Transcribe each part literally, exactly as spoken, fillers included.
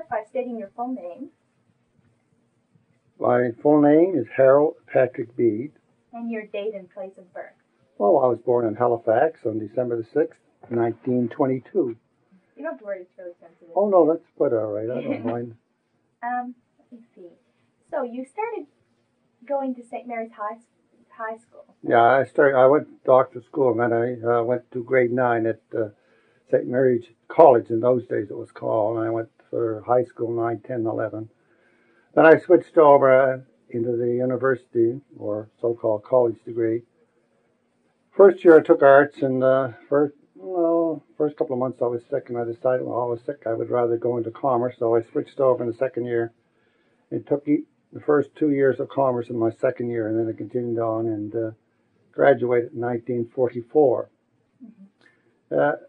start by stating your full name. My full name is Harold Patrick Bede. And your date and place of birth. Oh, I was born in Halifax on December the sixth, nineteen twenty-two. You don't have to worry, it's really sensitive. Oh, no, that's quite all right. I don't mind. Um, let me see. So you started going to Saint Mary's High High School. Yeah, I started. I went to doctor school, and then I uh, went to grade nine at uh, Saint Mary's College. In those days, it was called. And I went for high school nine, ten, eleven. Then I switched over uh, into the university, or so-called college degree. First year I took arts, and uh, first, well, first couple of months I was sick, and I decided, well, I was sick, I would rather go into commerce, so I switched over in the second year. It took the first two years of commerce in my second year, and then I continued on and uh, graduated in nineteen forty-four. Mm-hmm. Uh,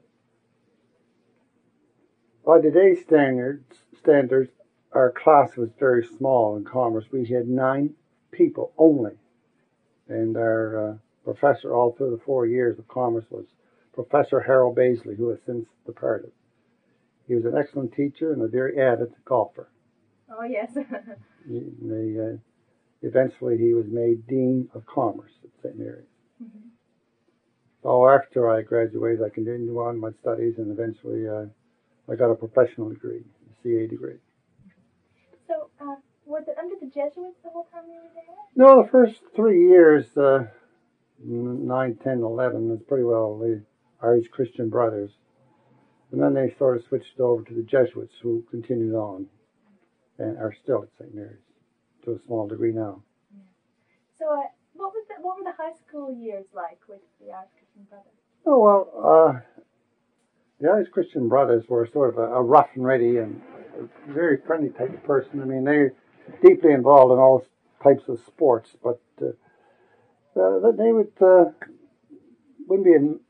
by today's standards, standards, our class was very small in commerce. We had nine people only, and our uh, professor all through the four years of commerce was Professor Harold Baisley, who has since departed. He was an excellent teacher and a very avid golfer. Oh, yes. he, they, uh, eventually, he was made Dean of Commerce at Saint Mary's. Mm-hmm. So after I graduated, I continued on my studies, and eventually uh, I got a professional degree, a C A degree. So, uh, was it under the Jesuits the whole time you were there? No, the first three years, uh, nine, ten, eleven, was pretty well the Irish Christian Brothers. And then they sort of switched over to the Jesuits, who continued on and are still at Saint Mary's to a small degree now. Yeah. So, uh, what was the, what were the high school years like with the Irish Christian Brothers? Oh, well, uh, the Irish Christian Brothers were sort of a, a rough and ready and a very friendly type of person. I mean, they're deeply involved in all types of sports, but uh, uh, they would uh, wouldn't be in.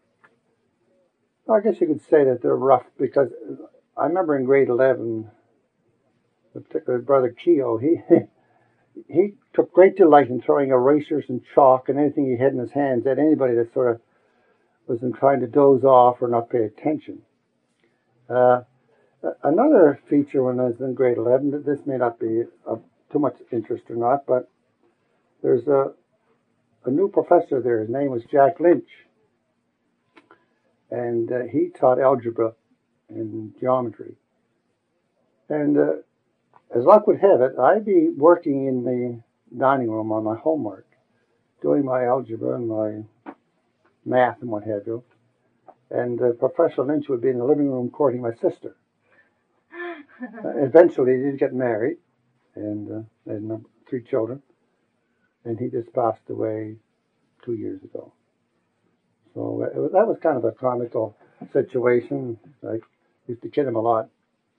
I guess you could say that they're rough, because I remember in grade eleven, the particular brother Keogh, he he took great delight in throwing erasers and chalk and anything he had in his hands at anybody that sort of was inclined to doze off or not pay attention. Uh, another feature when I was in grade eleven, this may not be of too much interest or not, but there's a, a new professor there. His name was Jack Lynch. And uh, he taught algebra and geometry. And uh, as luck would have it, I'd be working in the dining room on my homework, doing my algebra and my math and what have you. And uh, Professor Lynch would be in the living room courting my sister. uh, eventually, he did get married, and uh, they had number, three children. And he just passed away two years ago. So it was, that was kind of a comical situation. I used to kid him a lot.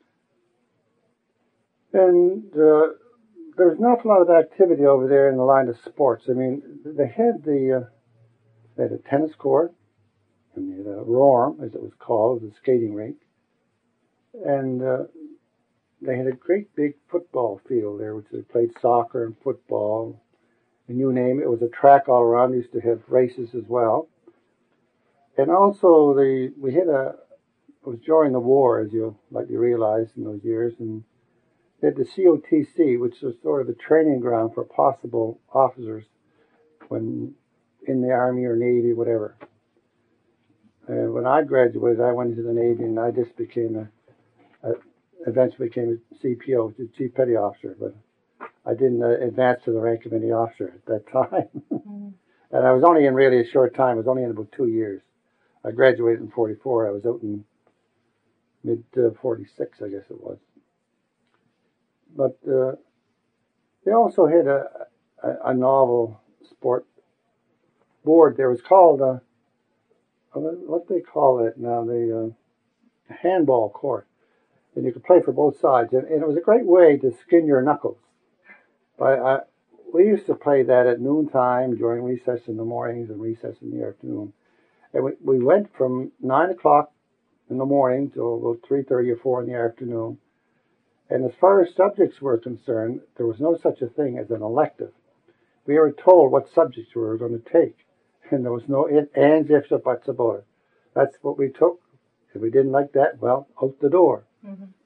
And uh, there was an awful lot of activity over there in the line of sports. I mean, they had the uh, they had a tennis court, and they had a Rorm, as it was called, the skating rink. And uh, they had a great big football field there, which they played soccer and football, and you name it. It was a track all around. They used to have races as well. And also, the we had a, it was during the war, as you likely realize in those years, and they had the C O T C, which was sort of a training ground for possible officers when in the Army or Navy, whatever. And when I graduated, I went into the Navy, and I just became a, a eventually became a C P O, Chief Petty Officer, but I didn't uh, advance to the rank of any officer at that time. Mm-hmm. And I was only in really a short time. I was only in about two years. I graduated in forty-four. I was out in mid forty-six, I guess it was. But uh, they also had a, a, a novel sport board there. It was called, uh, what they call it now, the uh, handball court. And you could play for both sides. And, and it was a great way to skin your knuckles. But I, we used to play that at noontime, during recess in the mornings and recess in the afternoon. And we, we went from nine o'clock in the morning till about three thirty or four in the afternoon. And as far as subjects were concerned, there was no such a thing as an elective. We were told what subjects we were going to take. And there was no ands, ifs, or buts about it. That's what we took. If we didn't like that, well, out the door. Mm-hmm.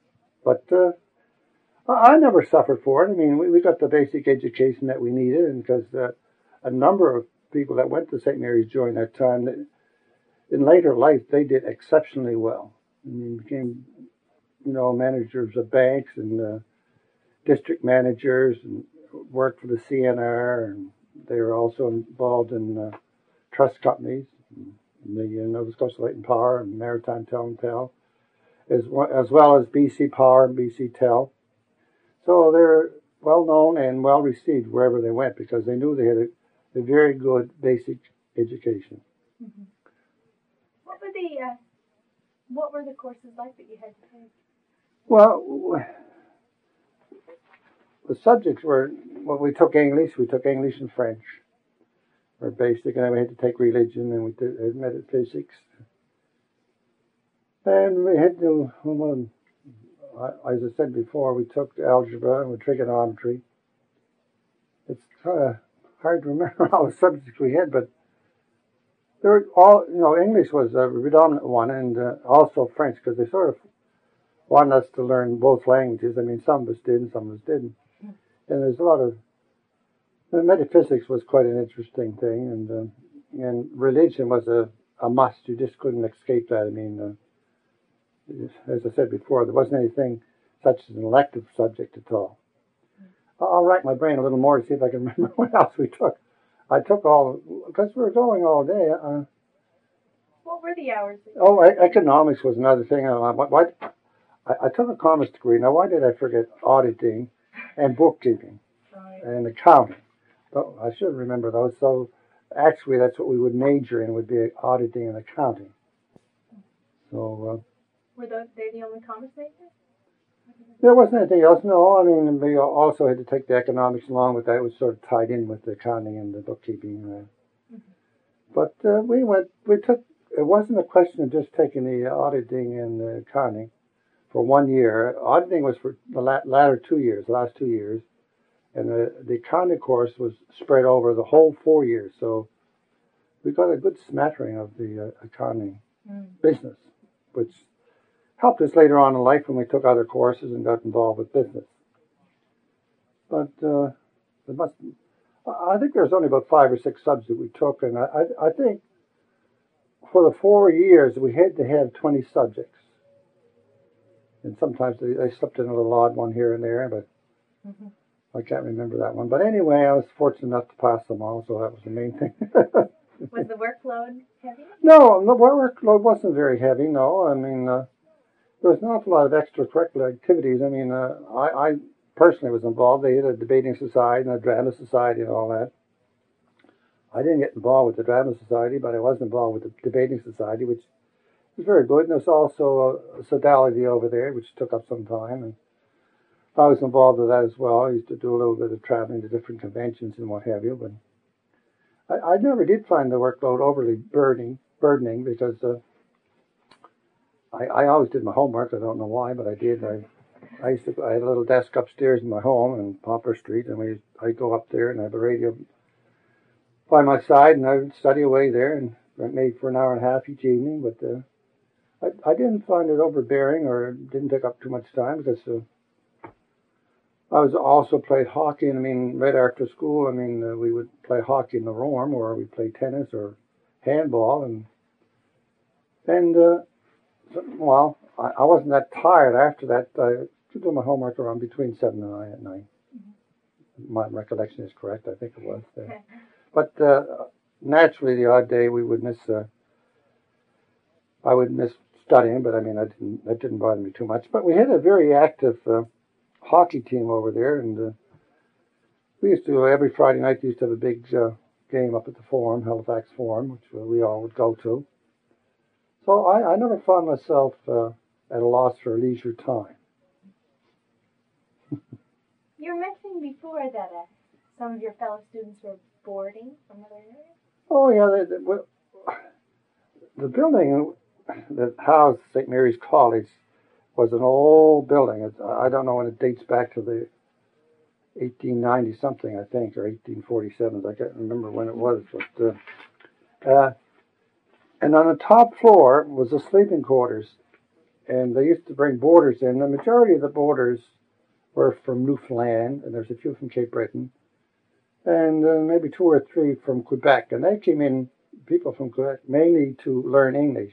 But uh, I I never suffered for it. I mean, we, we got the basic education that we needed, and because uh, a number of people that went to Saint Mary's during that time, that in later life, they did exceptionally well. I mean, became, you know, managers of banks and uh, district managers, and worked for the C N R, and they were also involved in uh, trust companies, and the uh, Nova Scotia Light and Power and Maritime Tel and Tel, as well, as well as B C Power and B C Tel. So they're well known and well received wherever they went because they knew they had a, a very good basic education. Mm-hmm. What were the uh, what were the courses like that you had to take? Well, the subjects were, well, we took English, we took English and French, were basic, and then we had to take religion, and we did uh, metaphysics. And we had to, well, as I said before, we took algebra and trigonometry. It's kind of hard to remember all the subjects we had, but they were all, you know, English was a predominant one, and uh, also French, because they sort of wanted us to learn both languages. I mean, some of us did and some of us didn't. And there's a lot of, the metaphysics was quite an interesting thing, and uh, and religion was a, a must. You just couldn't escape that. I mean, uh, as I said before, there wasn't anything such as an elective subject at all. I'll rack my brain a little more to see if I can remember what else we took. I took all, because we were going all day. Uh, what were the hours? Oh, economics was another thing. Uh, why, I, I took a commerce degree. Now, why did I forget auditing and bookkeeping right. and accounting? Oh, I should remember those. So actually, that's what we would major in, would be auditing and accounting. So uh, were those they the only commerce majors? There wasn't anything else. No, I mean, we also had to take the economics along with that. It was sort of tied in with the accounting and the bookkeeping. Uh, mm-hmm. But uh, we went. We took. It wasn't a question of just taking the auditing and the accounting for one year. Auditing was for the latter two years, the last two years. And the, the accounting course was spread over the whole four years. So we got a good smattering of the uh, accounting mm. business, which helped us later on in life when we took other courses and got involved with business. But uh, there must, I think there's only about five or six subjects we took. And I, I, I think for the four years, we had to have twenty subjects. And sometimes they, they slipped in a little odd one here and there, but mm-hmm. I can't remember that one. But anyway, I was fortunate enough to pass them all, so that was the main thing. Was the workload heavy? No, the workload wasn't very heavy, no. I mean, uh, there was an awful lot of extracurricular activities. I mean, uh, I, I personally was involved. They had a debating society and a drama society and all that. I didn't get involved with the drama society, but I was involved with the debating society, which was very good. And there was also a sodality over there, which took up some time. And I was involved with that as well. I used to do a little bit of traveling to different conventions and what have you. But I, I never did find the workload overly burdening, burdening because uh, I, I always did my homework. I don't know why, but I did. I I used to. I had a little desk upstairs in my home in Poplar Street, and we I'd go up there and have a radio by my side, and I would study away there, and it made for an hour and a half each evening. But uh, I I didn't find it overbearing or didn't take up too much time because. Uh, I was also played hockey, and I mean, right after school, I mean, uh, we would play hockey in the Rorm, or we'd play tennis or handball, and and uh, well, I, I wasn't that tired after that. I could do my homework around between seven and nine at night. Mm-hmm. My recollection is correct. I think it was there. But uh, naturally, the odd day we would miss. Uh, I would miss studying, but I mean, I didn't. That didn't bother me too much. But we had a very active. Uh, hockey team over there, and uh, we used to every Friday night we used to have a big uh, game up at the Forum, Halifax Forum, which uh, we all would go to. So I, I never found myself uh, at a loss for leisure time. You were mentioning before that uh, some of your fellow students were boarding from other areas. Oh yeah, they, they, well, the building that housed Saint Mary's College was an old building. It's, I don't know when it dates back to the eighteen ninety something, I think, or eighteen forty-seven. I can't remember when it was. But uh, uh, and on the top floor was the sleeping quarters, and they used to bring boarders in. The majority of the boarders were from Newfoundland, and there's a few from Cape Breton, and uh, maybe two or three from Quebec. And they came in, people from Quebec, mainly to learn English.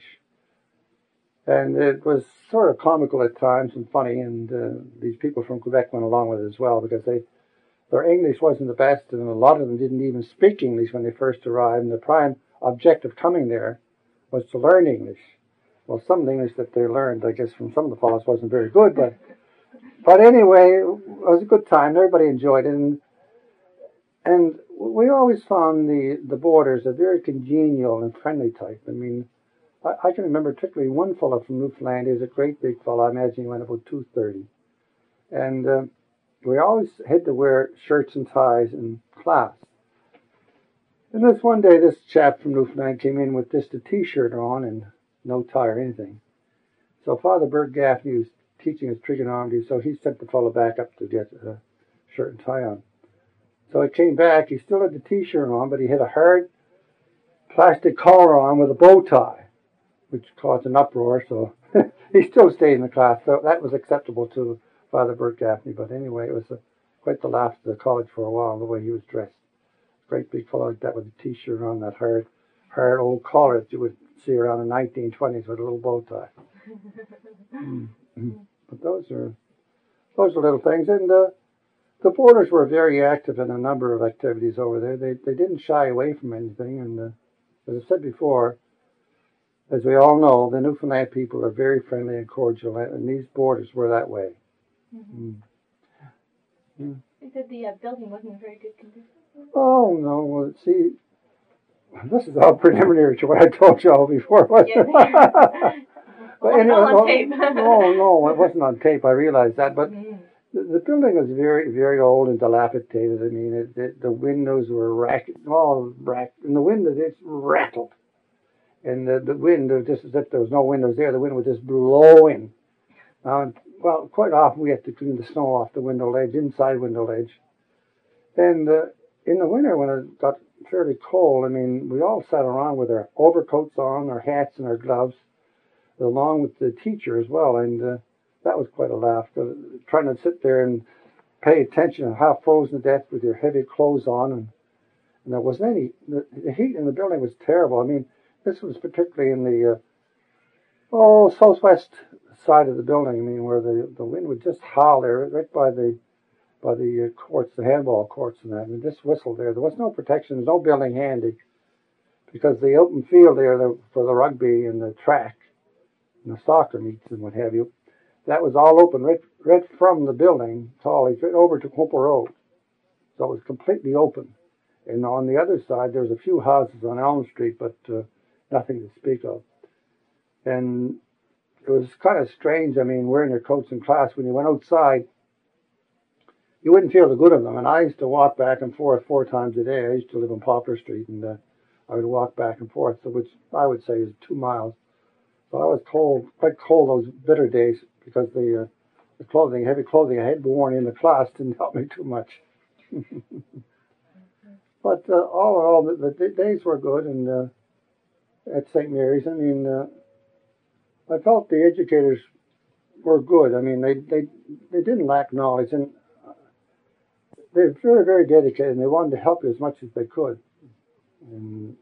And it was sort of comical at times and funny, and uh, these people from Quebec went along with it as well, because they their English wasn't the best, and a lot of them didn't even speak English when they first arrived, and the prime objective coming there was to learn English. Well, some of the English that they learned, I guess, from some of the fellows wasn't very good, but but anyway, it was a good time. Everybody enjoyed it, and, and we always found the, the boarders a very congenial and friendly type. I mean, I, I can remember particularly one fellow from Newfoundland. He was a great big fellow. I imagine he went about two thirty. And uh, we always had to wear shirts and ties in class. And this one day, this chap from Newfoundland came in with just a T-shirt on and no tie or anything. So Father Bert Gaffney was teaching his trigonometry, so he sent the fellow back up to get a shirt and tie on. So he came back. He still had the T-shirt on, but he had a hard plastic collar on with a bow tie, which caused an uproar. So he still stayed in the class. So that was acceptable to Father Bert Gaffney. But anyway, it was a, quite the laugh of the college for a while, the way he was dressed. Great big fellow like that with a T-shirt on, that hard, hard old collar that you would see around the nineteen twenties with a little bow tie. Mm-hmm. But those are those are little things, and uh, the boarders were very active in a number of activities over there. They they didn't shy away from anything, and uh, as I said before, as we all know, the Newfoundland people are very friendly and cordial, and these boarders were that way. Mm-hmm. Mm. Mm. You said the uh, building wasn't in very good condition. Oh no! Well, see, this is all preliminary to what I told you all before. Yeah. But well, anyway, on no, tape. no, no, it wasn't on tape. I realized that, but Mm. the, the building was very, very old and dilapidated. I mean, it, it, the windows were racket, all rack, and the windows just rattled, and the, the wind was just as if there was no windows there. The wind was just blowing. Uh, well, quite often we had to clean the snow off the window ledge, inside window ledge, and uh, in the winter when it got fairly cold, I mean, we all sat around with our overcoats on, our hats, and our gloves, along with the teacher as well, and uh, that was quite a laugh, uh, trying to sit there and pay attention and half frozen to death with your heavy clothes on, and, and there wasn't any, the, the heat in the building was terrible. I mean, this was particularly in the, uh, oh, southwest side of the building, I mean, where the, the wind would just howl there, right by the, by the uh, courts, the handball courts and that, and just whistled there. There was no protection, there was no building handy, because the open field there the, for the rugby and the track, and the soccer meets and what have you, that was all open right, right from the building, Tolly's, right over to Comper Road. So it was completely open. And on the other side, there was a few houses on Elm Street, but uh, nothing to speak of. And it was kind of strange. I mean, wearing your coats in class, when you went outside, you wouldn't feel the good of them. And I used to walk back and forth four times a day. I used to live on Poplar Street, and uh, I would walk back and forth, so which I would say is two miles. So I was cold, quite cold those bitter days, because the uh, the clothing, heavy clothing I had worn in the class didn't help me too much. But uh, all in all, the, the days were good, and uh, at Saint Mary's, I mean, uh, I felt the educators were good. I mean, they they they didn't lack knowledge, and they were very, very dedicated, and they wanted to help you as much as they could. And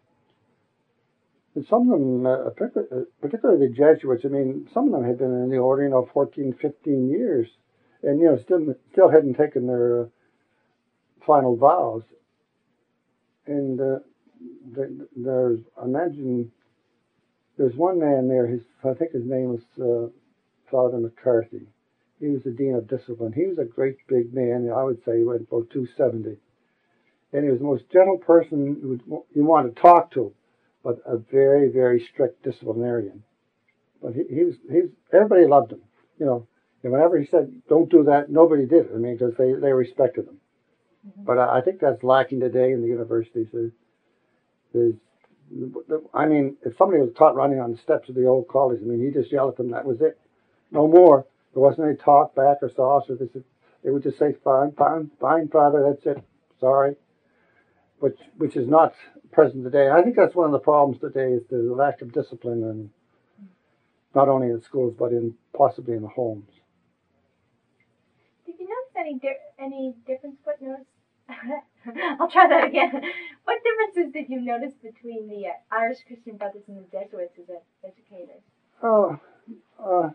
And some of them, uh, particularly the Jesuits, I mean, some of them had been in the order, you know, fourteen, fifteen years, and, you know, still still hadn't taken their uh, final vows. And uh, there's, imagine, there's one man there, his, I think his name was uh, Father McCarthy. He was the Dean of Discipline. He was a great big man. I would say he went about two seventy. And he was the most gentle person you, would, you want to talk to, but a very, very strict disciplinarian. But he, he was, he was, everybody loved him, you know. And whenever he said, don't do that, nobody did it. I mean, because they, they respected him. Mm-hmm. But I, I think that's lacking today in the universities. There's, there's, I mean, if somebody was caught running on the steps of the old college, I mean, he just yelled at them, that was it. No more. There wasn't any talk back or sauce or this. They would just say, fine, fine, fine, Father, that's it. Sorry. Which, which is not present today. I think that's one of the problems today, is the lack of discipline, and not only in schools but in possibly in the homes. Did you notice any di- any difference? What notice? I'll try that again. What differences did you notice between the uh, Irish Christian Brothers and the Jesuits as a, educators? Oh, uh,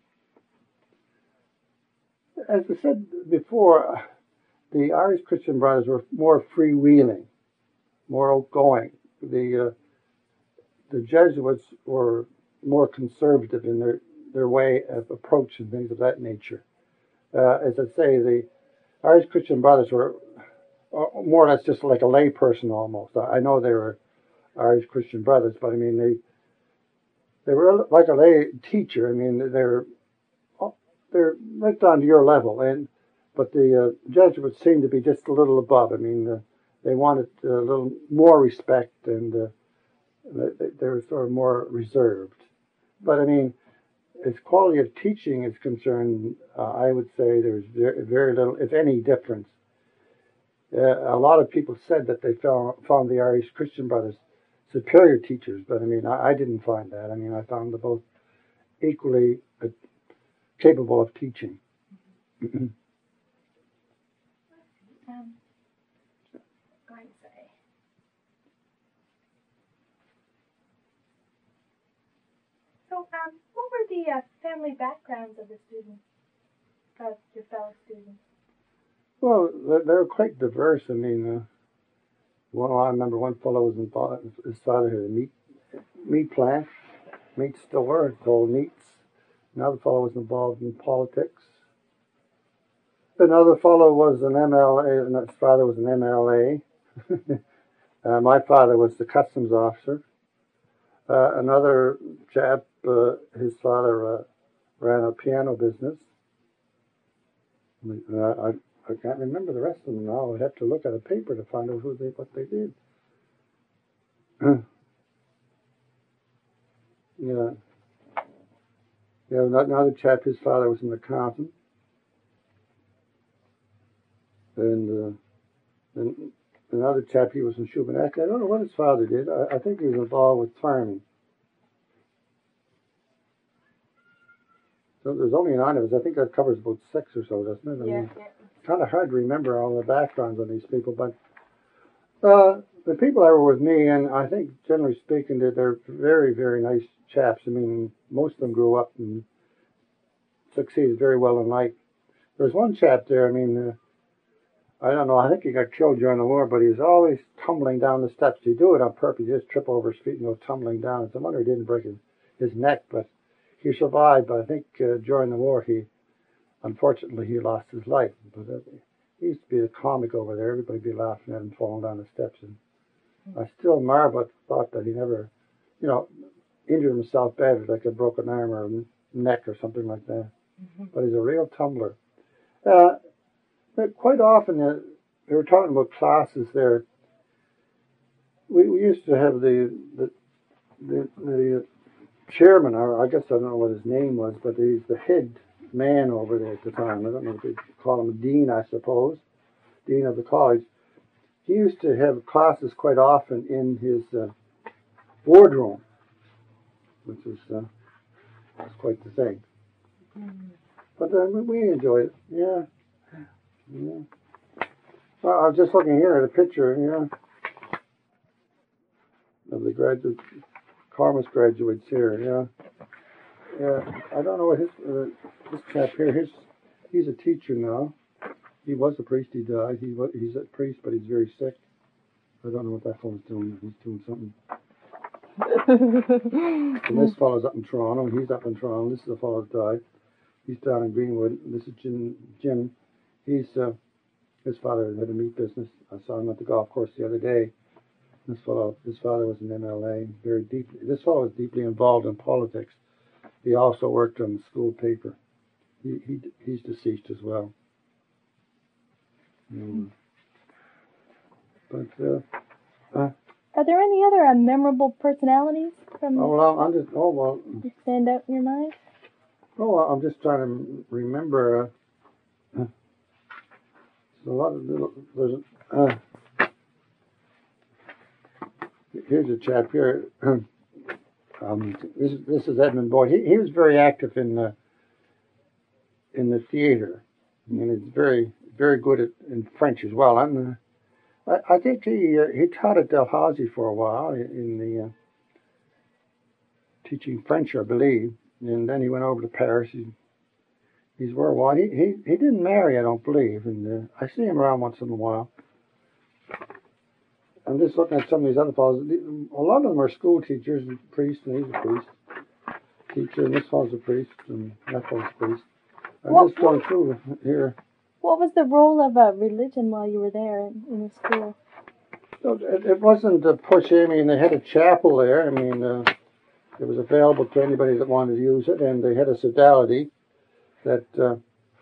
as I said before, the Irish Christian Brothers were more freewheeling, more outgoing. The uh, the Jesuits were more conservative in their, their way of approaching things of that nature. Uh, as I say, the Irish Christian Brothers were more or less just like a lay person almost. I know they were Irish Christian Brothers, but I mean they they were like a lay teacher. I mean they're they're right down to your level, and but the uh, Jesuits seemed to be just a little above. I mean uh, they wanted a little more respect, and uh, they, they were sort of more reserved. But I mean, as quality of teaching is concerned, uh, I would say there's very, very little, if any, difference. Uh, a lot of people said that they found, found the Irish Christian Brothers superior teachers, but I mean, I, I didn't find that. I mean, I found them both equally uh, capable of teaching. um, going to say. So, um, what were the uh, family backgrounds of the students, of your fellow students? Well, they're, they're quite diverse. I mean, uh, well, I remember one fellow was involved, his father had a meat meat plant, meat store called Meats. Another fellow was involved in politics. Another fellow was an M L A, and his father was an M L A. uh, my father was the customs officer. Uh, another chap, uh, his father uh, ran a piano business. Uh, I, I can't remember the rest of them now. I'd have to look at a paper to find out who they, what they did. yeah. Yeah, another chap, his father was an accountant. And, uh, and another chap, he was in Shubenacadie. I don't know what his father did. I, I think he was involved with farming. So there's only nine of us. I think that covers about six or so, doesn't it? I Yeah, mean, yeah. It's kind of hard to remember all the backgrounds on these people, but uh, the people that were with me, and I think generally speaking, that they're very, very nice chaps. I mean, most of them grew up and succeeded very well in life. There was one chap there, I mean, uh, I don't know, I think he got killed during the war, but he was always tumbling down the steps. He'd do it on purpose. He'd just trip over his feet and go tumbling down. It's a wonder he didn't break his, his neck, but he survived. But I think uh, during the war, he, unfortunately, he lost his life. But uh, he used to be a comic over there. Everybody'd be laughing at him falling down the steps. And I still marvel at the thought that he never, you know, injured himself bad, like a broken arm or neck or something like that. Mm-hmm. But he's a real tumbler. Uh, but quite often, uh, they were talking about classes there. We, we used to have the the the, the chairman, or I guess I don't know what his name was, but he's the head man over there at the time. I don't know if they call him a dean, I suppose, dean of the college. He used to have classes quite often in his uh, boardroom, which was, uh, was quite the thing. Mm-hmm. But uh, we enjoyed it, yeah. yeah. Well, I was just looking here at a picture, yeah, of the graduate, Carmus graduates here, yeah. Yeah, I don't know what his, uh, this chap here, his, he's a teacher now. He was a priest, he died. He was, he's a priest, but he's very sick. I don't know what that fellow's doing. He's doing something. And this fellow's up in Toronto, and he's up in Toronto. This is the fellow that died. He's down in Greenwood. This is Jim. Jim. He's, uh, his father had a meat business. I saw him at the golf course the other day. This fellow, his father was an M L A, very deeply. This fellow was deeply involved in politics. He also worked on the school paper. He, he he's deceased as well. Mm. But uh, uh, are there any other uh, memorable personalities from? Oh well, I'm just. Oh well. That stand out in your mind? Oh, well, I'm just trying to remember. Uh, there's a lot of little. There's. Uh, here's a chap here. Um, this, this is Edmund Boyd. He, he was very active in the in the theater. I mean, he's very very good at in French as well. And uh, I, I think he uh, he taught at Dalhousie for a while in, in the uh, teaching French, I believe. And then he went over to Paris. He, he's where a while. He, he he didn't marry, I don't believe. And uh, I see him around once in a while. I'm just looking at some of these other fellows. A lot of them are school teachers and priests, and he's a priest. Teacher, and this fellow's a priest, and that fellow's a priest. I'm What- just going through here. What was the role of uh, religion while you were there in, in the school? So it, it wasn't a push. I mean, they had a chapel there. I mean, uh, it was available to anybody that wanted to use it, and they had a sodality that uh,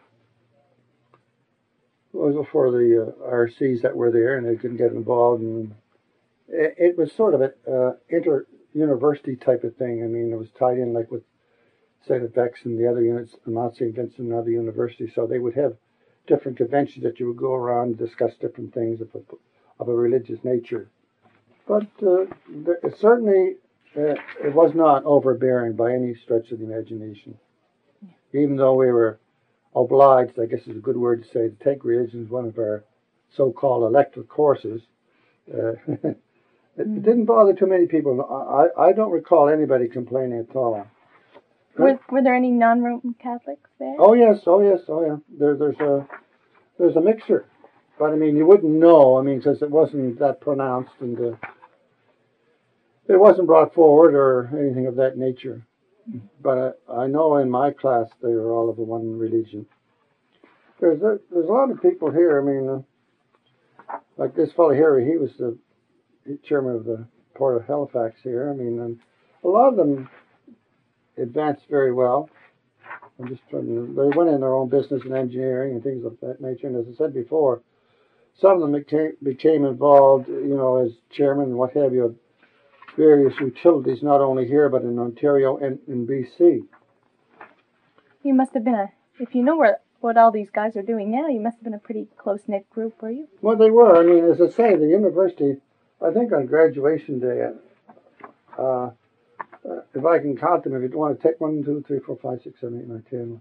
was for the uh, R Cs that were there, and they couldn't get involved. And it, it was sort of an uh, inter-university type of thing. I mean, it was tied in like with Saint FX and the other units, Mount Saint Vincent and other universities. So they would have different conventions that you would go around and discuss different things of a, of a religious nature. But uh, there, it certainly uh, it was not overbearing by any stretch of the imagination. Even though we were obliged, I guess is a good word to say, to take religion as one of our so-called elective courses, uh, it, it didn't bother too many people. I, I don't recall anybody complaining at all. Were, were there any non-Roman Catholics there? Oh yes, oh yes, oh yeah. There, there's a there's a mixture, but I mean you wouldn't know. I mean, because it wasn't that pronounced and uh, it wasn't brought forward or anything of that nature. But I, I know in my class they were all of the one religion. There's a, there's a lot of people here. I mean, uh, like this fellow here, he was the chairman of the Port of Halifax here. I mean, and a lot of them advanced very well. I'm just trying to, they went in their own business and engineering and things of that nature. And as I said before, some of them became, became involved, you know, as chairman and what have you, of various utilities, not only here but in Ontario and in B C. You must have been a, if you know where what all these guys are doing now, you must have been a pretty close-knit group, were you? Well, they were. I mean, as I say, the university, I think on graduation day, uh, Uh, if I can count them, if you want to take one, two, three, four, five, six, seven, eight, nine, ten.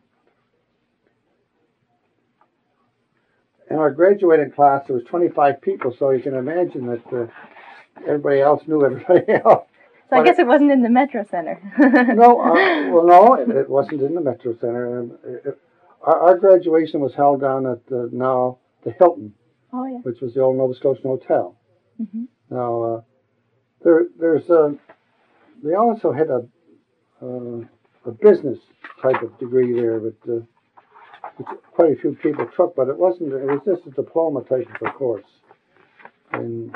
In our graduating class, there was twenty-five people, so you can imagine that uh, everybody else knew everybody else. So I But guess it wasn't in the Metro Center. No, uh, well, no, it, it wasn't in the Metro Center. Um, it, it, our, our graduation was held down at the, now the Hilton, Oh, yeah. which was the old Nova Scotian Hotel. Mm-hmm. Now, uh, there, there's a. They also had a uh, a business type of degree there, but uh, which quite a few people took. But it wasn't. It was just a diploma type of a course, and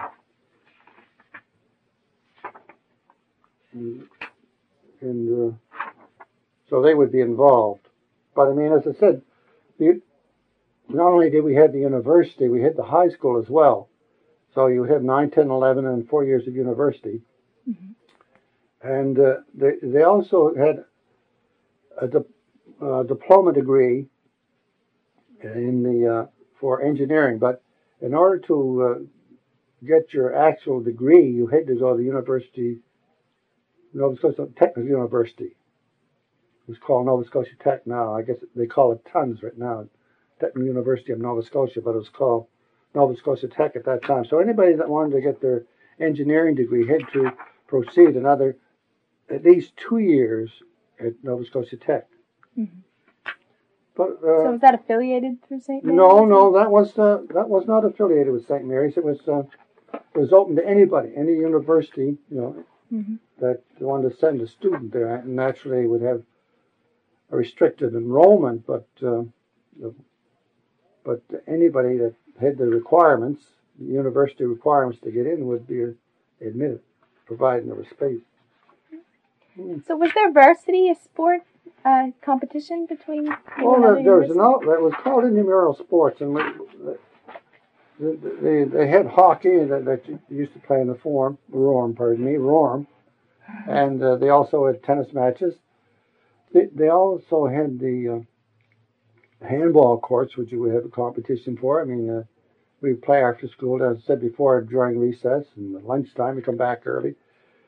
and, and uh, so they would be involved. But I mean, as I said, the, not only did we have the university, we had the high school as well. So you have nine, ten, eleven, and four years of university. Mm-hmm. And uh, they they also had a di- uh, diploma degree in the uh, for engineering. But in order to uh, get your actual degree, you had to go to the university, Nova Scotia Technical University. It was called Nova Scotia Tech now. I guess they call it T U N S right now, Technical University of Nova Scotia, but it was called Nova Scotia Tech at that time. So anybody that wanted to get their engineering degree had to proceed another at least two years at Nova Scotia Tech. Mm-hmm. But uh, So was that affiliated through Saint Mary's? no, no, that was uh, that was not affiliated with Saint Mary's. It was uh, it was open to anybody, any university, you know, Mm-hmm. that wanted to send a student there. And naturally, it would have a restricted enrollment, but uh, but anybody that had the requirements, the university requirements to get in, would be admitted, providing there was space. So was there varsity, a sport uh, competition between you Well, and there, other there was an universities? out that was called intramural sports, and we, they, they they had hockey that, that you used to play in the form, Rorm, pardon me, Rorm, and uh, they also had tennis matches. They, they also had the uh, handball courts, which you would have a competition for. I mean, uh, we'd play after school, as I said before, during recess and lunchtime. We come back early.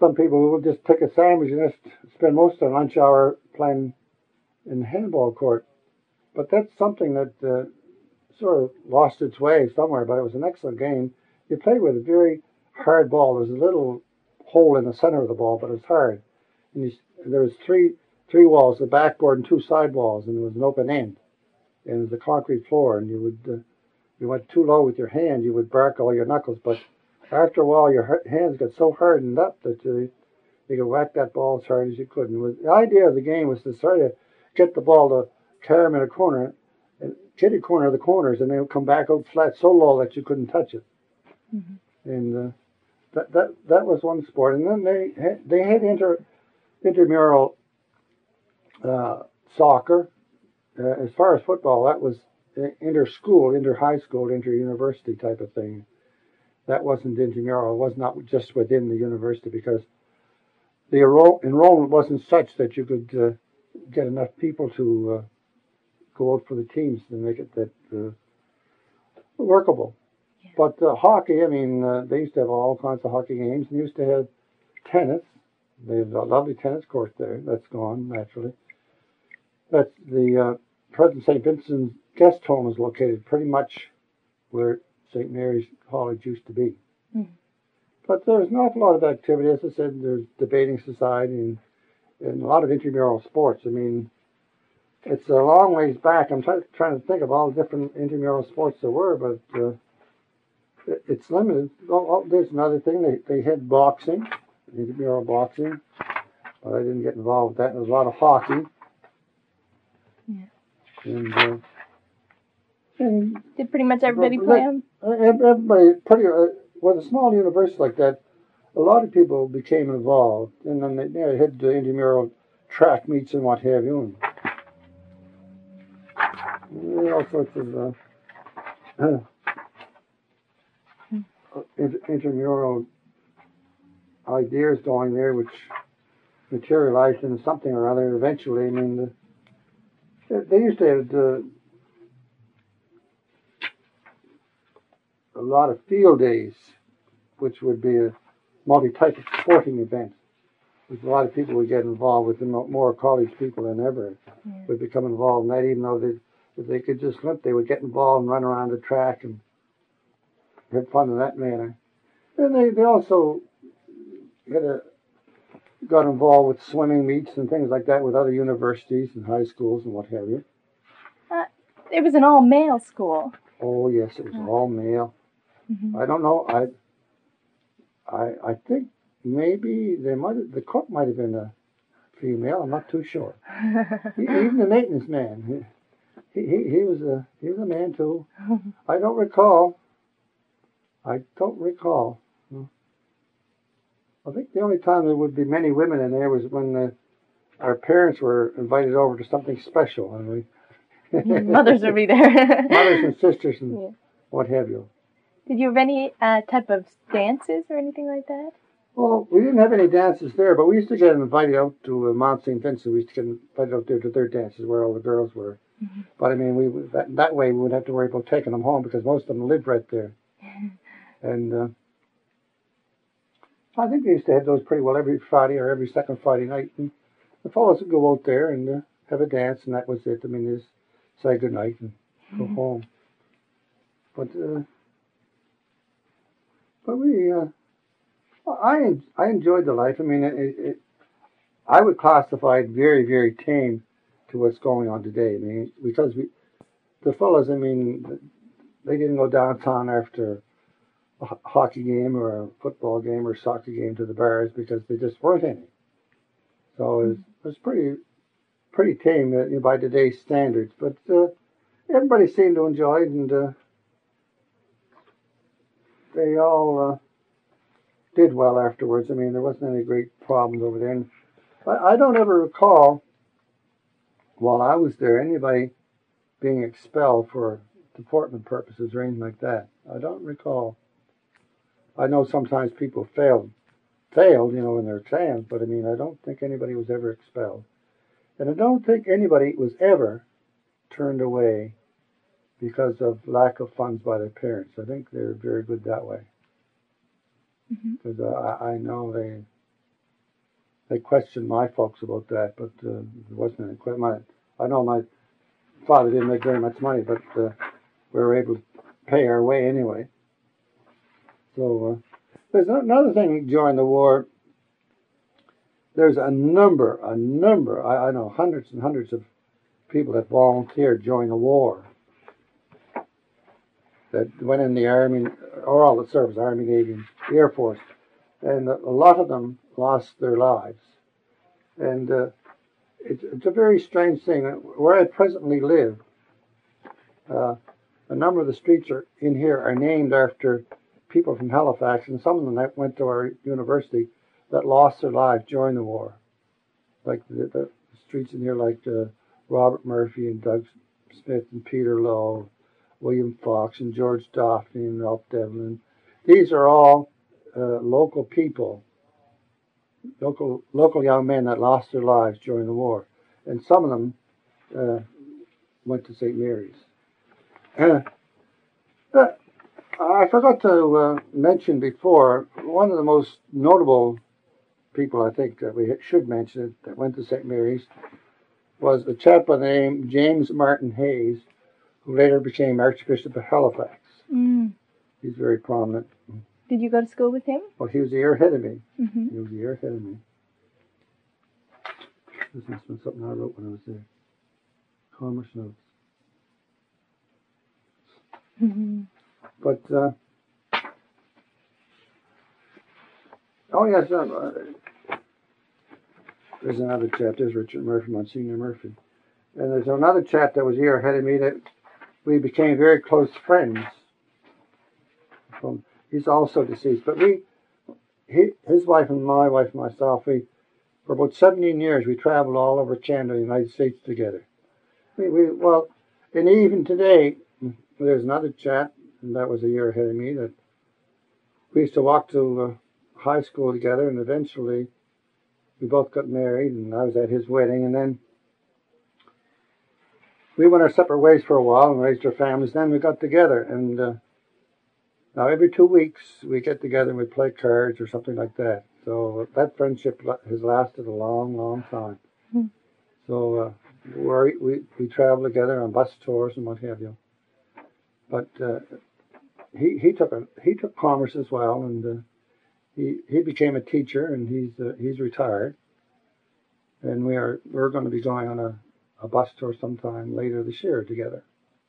some people would just take a sandwich and just spend most of their lunch hour playing in the handball court. But that's something that uh, sort of lost its way somewhere, but it was an excellent game. You played with a very hard ball. There's a little hole in the center of the ball, but it's hard. And, you, and there was three three walls, the backboard and two side walls, and there was an open end. And it was a concrete floor, and you would, uh, you went too low with your hand, you would bark all your knuckles, but after a while your hands got so hardened up that you, you could whack that ball as hard as you could. And was, the idea of the game was to sort of get the ball to carry them in a corner, and kitty corner of the corners, and they would come back out flat so low that you couldn't touch it. Mm-hmm. And uh, that that that was one sport. And then they had, they had inter intramural uh, soccer. Uh, as far as football, that was inter-school, inter-high school, inter-university type of thing. That wasn't intramural. It was not just within the university because the enroll enrollment wasn't such that you could uh, get enough people to uh, go out for the teams to make it that uh, workable. Yeah. But uh, hockey, I mean, uh, they used to have all kinds of hockey games. They used to have tennis. They have a lovely tennis court there. That's gone, naturally. That's the uh, present Saint Vincent's guest home is located pretty much where Saint Mary's College used to be. Mm. But there's an awful lot of activity. As I said, there's debating society and, and a lot of intramural sports. I mean, it's a long ways back. I'm try, trying to think of all the different intramural sports there were, but uh, it, it's limited. Oh, oh, there's another thing. They, they had boxing, intramural boxing, but I didn't get involved with that. There was a lot of hockey. Yeah. And, uh, and did pretty much everybody play them? Everybody, pretty, uh, with a small university like that, a lot of people became involved. And then they, they had the intramural track meets and what have you. And all sorts of uh, uh, inter intramural ideas going there, which materialized into something or other eventually. I mean, the, they used to have uh, a lot of field days, which would be a multi-type of sporting event. Which a lot of people would get involved with, more college people than ever yeah. would become involved in that, even though they, if they could just limp, they would get involved and run around the track and have fun in that manner. And they, they also had a, got involved with swimming meets and things like that with other universities and high schools and what have you. Uh, it was an all-male school. Oh, yes, it was oh. all male. Mm-hmm. I don't know. I, I, I think maybe they might have, the cook might have been a female. I'm not too sure. he, even the maintenance man, he, he he was a he was a man too. I don't recall. I don't recall. I think the only time there would be many women in there was when the, our parents were invited over to something special, and we mothers would be there. Mothers and sisters and yeah. what have you. Did you have any uh, type of dances or anything like that? Well, we didn't have any dances there, but we used to get invited out to uh, Mount Saint Vincent. We used to get invited out there to their dances where all the girls were. Mm-hmm. But I mean, we that, that way we wouldn't have to worry about taking them home because most of them lived right there. And uh, I think they used to have those pretty well every Friday or every second Friday night. And the fellows would go out there and uh, have a dance, and that was it. I mean, just say good night and go mm-hmm. home. But uh, but we. Uh, Well, I I enjoyed the life. I mean, it, it, I would classify it very, very tame to what's going on today. I mean, because we, the fellas, I mean, they didn't go downtown after a hockey game or a football game or soccer game to the bars because there just weren't any. So it was, it was pretty pretty tame uh, you know, by today's standards. But uh, everybody seemed to enjoy it, and uh, they all. Uh, did well afterwards. I mean, there wasn't any great problems over there. And I, I don't ever recall, while I was there, anybody being expelled for deportment purposes or anything like that. I don't recall. I know sometimes people failed, failed, you know, in their exams, but I mean, I don't think anybody was ever expelled. And I don't think anybody was ever turned away because of lack of funds by their parents. I think they're very good that way. Because mm-hmm. uh, I, I know they they questioned my folks about that, but uh, there wasn't any question. I know my father didn't make very much money, but uh, we were able to pay our way anyway. So uh, there's another thing during the war. There's a number, a number, I, I know hundreds and hundreds of people that volunteered during the war, that went in the Army, or all the service, Army, Navy, the Air Force, and a lot of them lost their lives. And uh, it's, it's a very strange thing. Where I presently live, uh, a number of the streets are in here are named after people from Halifax, and some of them that went to our university that lost their lives during the war. Like the, the streets in here, like uh, Robert Murphy and Doug Smith and Peter Lowe, William Fox and George Daphne and Ralph Devlin. These are all uh, local people, local local young men that lost their lives during the war, and some of them uh, went to Saint Mary's. Uh, uh, I forgot to uh, mention before, one of the most notable people I think that we should mention that went to Saint Mary's was a chap by the name James Martin Hayes, who later became Archbishop of Halifax. Mm. He's very prominent. Did you go to school with him? Well, he was a year ahead of me. Mm-hmm. He was a year ahead of me. This must have been something I wrote when I was there. Commerce notes. Mm-hmm. But, uh, oh yes, uh, there's another chap. There's Richard Murphy, Monsignor Murphy. And there's another chap that was a year ahead of me that we became very close friends. From, he's also deceased. But we, he, his wife and my wife and myself, we, for about seventeen years, we traveled all over Canada, the United States together. We, we, well, and even today, there's another chap, and that was a year ahead of me, that we used to walk to uh, high school together, and eventually we both got married, and I was at his wedding, and then we went our separate ways for a while and raised our families. Then we got together, and uh, now every two weeks we get together and we play cards or something like that. So that friendship has lasted a long, long time. Mm-hmm. So uh, we're, we we travel together on bus tours and what have you. But uh, he he took a he took commerce as well, and uh, he he became a teacher, and he's uh, he's retired. And we are we're going to be going on a, a bus tour sometime later this year together.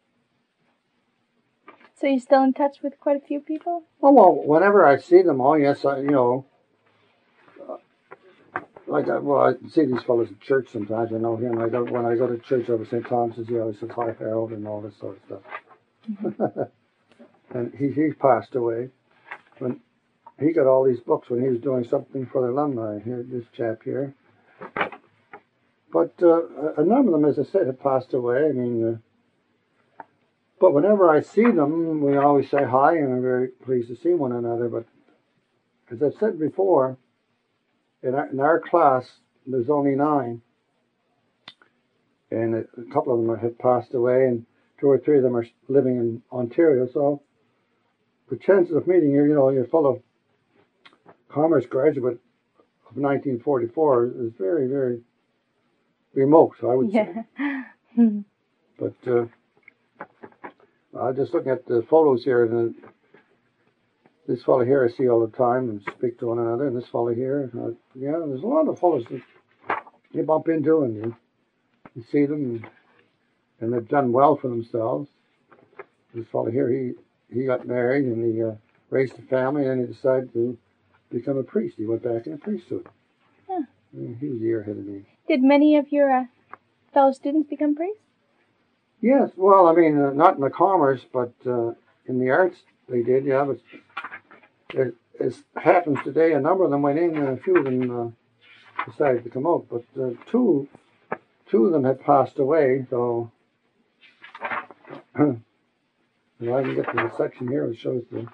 So you're still in touch with quite a few people? Oh well, whenever I see them, all yes, I, you know, uh, like I, well, I see these fellows at church sometimes. I know him. I go when I go to church over Saint Thomas's. He always says hi, Harold, and all this sort of stuff. Mm-hmm. And he he passed away when he got all these books when he was doing something for the alumni. Here, this chap here. But uh, a number of them, as I said, have passed away. I mean, uh, but whenever I see them, we always say hi, and I'm very pleased to see one another. But as I've said before, in our, in our class, there's only nine, and a, a couple of them have passed away, and two or three of them are living in Ontario. So the chances of meeting you, you know, you're full of commerce graduate of nineteen forty-four is very, very remote, so I would yeah. say. But uh, I'm just looking at the photos here, and uh, this fellow here I see all the time and speak to one another, and this fellow here, uh, yeah, there's a lot of fellows that you bump into, and you, you see them, and, and they've done well for themselves. This fellow here, he, he got married, and he uh, raised a family, and he decided to become a priest. He went back in a priesthood. Huh. Yeah, he was a year ahead of me. Did many of your uh, fellow students become priests? Yes, well, I mean, uh, not in the commerce, but uh, in the arts they did, yeah. But it, it happens today, a number of them went in, and a few of them uh, decided to come out. But uh, two, two of them had passed away, so well, I can get to the section here that shows the.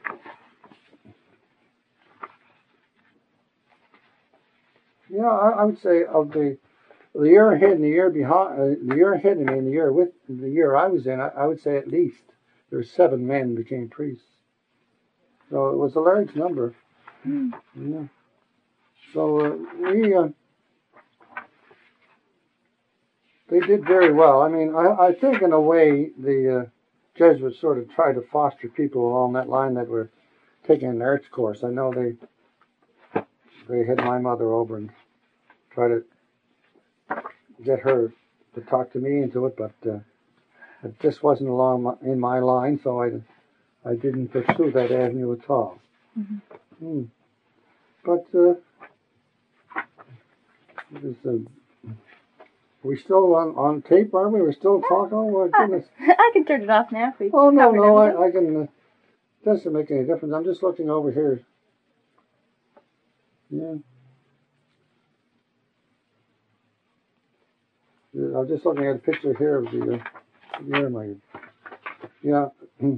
Yeah, I, I would say of the the year ahead and the year behind, uh, the year ahead of me and the year with the year I was in, I, I would say at least there were seven men became priests. So it was a large number. Mm. Yeah. So uh, we, uh, they did very well. I mean, I, I think in a way the uh, Jesuits sort of tried to foster people along that line that were taking an arts course. I know they they had my mother over and tried to get her to talk to me into it, but uh, it just wasn't along my, in my line, so I, I didn't pursue that avenue at all. Mm-hmm. Mm. But uh, it was, uh, we still on, on tape, are we? We're still talking? Oh, my goodness. I can turn it off now if we Oh, no, covered no, everything. I, I can, uh, doesn't make any difference. I'm just looking over here. Yeah. Yeah, I'm just looking at a picture here of the, uh, the airline. Yeah.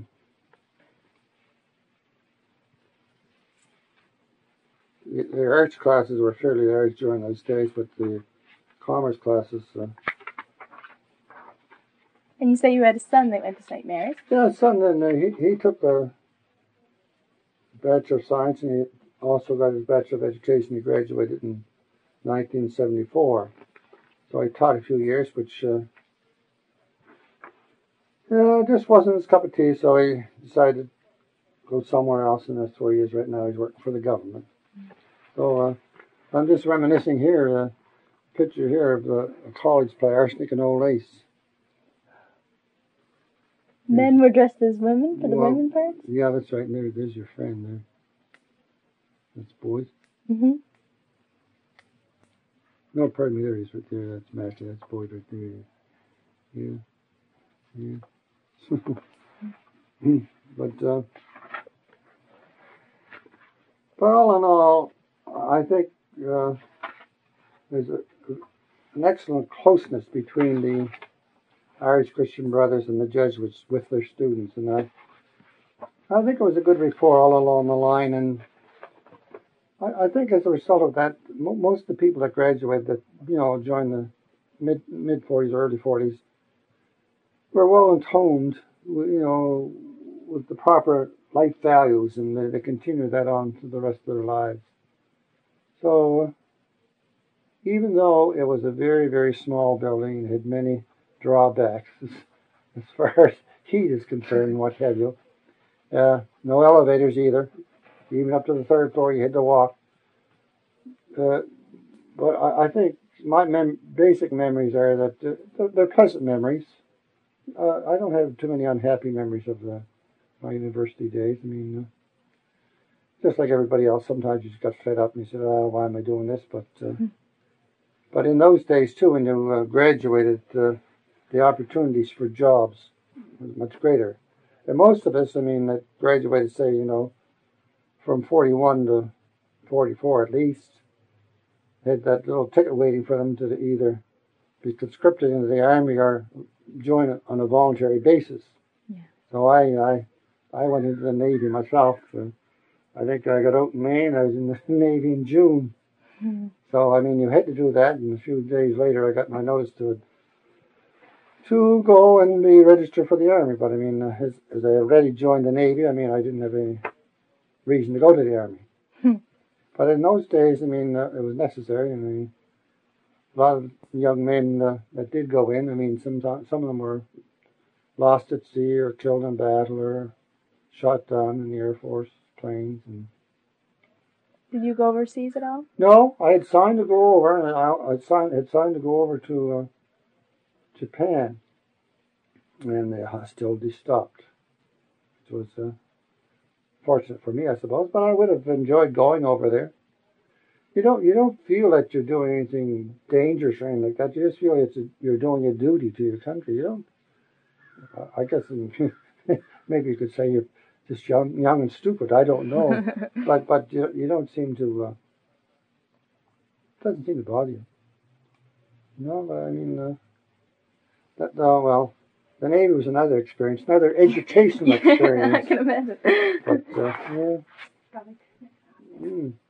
The the arts classes were fairly large during those days, but the commerce classes, uh, And you say you had a son that went to Saint Mary's? yeah, son, then uh, he, he took a Bachelor of Science, and he also got his Bachelor of Education. He graduated in nineteen seventy-four. So he taught a few years, which uh, yeah, just wasn't his cup of tea, so he decided to go somewhere else, and that's where he is right now. He's working for the government. So uh, I'm just reminiscing here, a uh, picture here of uh, a college play, Arsenic and Old Lace. Men were dressed as women for the Well, women parts? Yeah, that's right. There, there's your friend there. That's boys. Mm-hmm. No, pardon me, there he is right there. That's Matthew. That's boy right there. Yeah. Yeah. but, uh, but all in all, I think uh, there's a, an excellent closeness between the Irish Christian Brothers and the Jesuits with their students, and I, I think it was a good rapport all along the line. And I, I think as a result of that, mo most of the people that graduated, that you know, joined the mid mid forties, early forties, were well intoned, you know, with the proper life values, and they, they continued that on to the rest of their lives. So, even though it was a very, very small building, it had many drawbacks as far as heat is concerned and what have you. Uh, no elevators either. Even up to the third floor, you had to walk. Uh, but I, I think my mem basic memories are that uh, they're, they're pleasant memories. Uh, I don't have too many unhappy memories of the, my university days. I mean, uh, just like everybody else, sometimes you just got fed up and you said, "Oh, why am I doing this?" But uh, mm-hmm. but in those days too, when you uh, graduated, uh, the opportunities for jobs was much greater. And most of us, I mean, that graduated, say, you know, from forty-one to forty-four at least, had that little ticket waiting for them to either be conscripted into the army or join it on a voluntary basis. Yeah. So I, I, I went into the Navy myself. Uh, I think I got out in May, and I was in the Navy in June. Mm-hmm. So I mean, you had to do that, and a few days later, I got my notice to to go and be registered for the army. But I mean, uh, as, as I already joined the Navy, I mean, I didn't have any reason to go to the army. Hmm. But in those days, I mean, uh, it was necessary. I mean, a lot of young men uh, that did go in, I mean, some some of them were lost at sea or killed in battle or shot down in the Air Force planes. And did you go overseas at all? no, I had signed to go over, and I had signed, had signed to go over to uh, Japan, and the hostility stopped. It was uh, fortunate for me, I suppose, but I would have enjoyed going over there. You don't, you don't feel that you're doing anything dangerous or anything like that. You just feel it's a, you're doing a duty to your country. You don't. I guess maybe you could say you're just young, young and stupid. I don't know, but but you, you don't seem to. Uh, it doesn't seem to bother you. No, but I mean, uh, that. Oh well, the Navy was another experience, another educational experience. I can imagine. But uh, yeah. Mm.